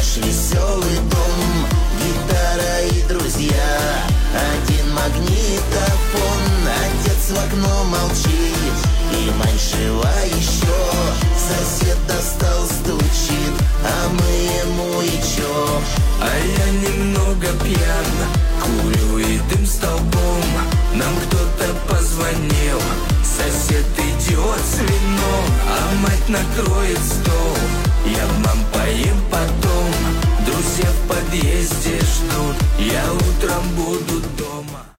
наш веселый дом. Гитара и друзья, один магнитофон. Отец в окно молчит, и маньшива еще. Сосед достал, стучит, а мы ему и чё? А я немного пьян, курю и дым столбом. Нам кто-то позвонил, сосед идет с вином, а мать накроет стол. Я мам поем потом, друзья в подъезде ждут, я утром буду дома.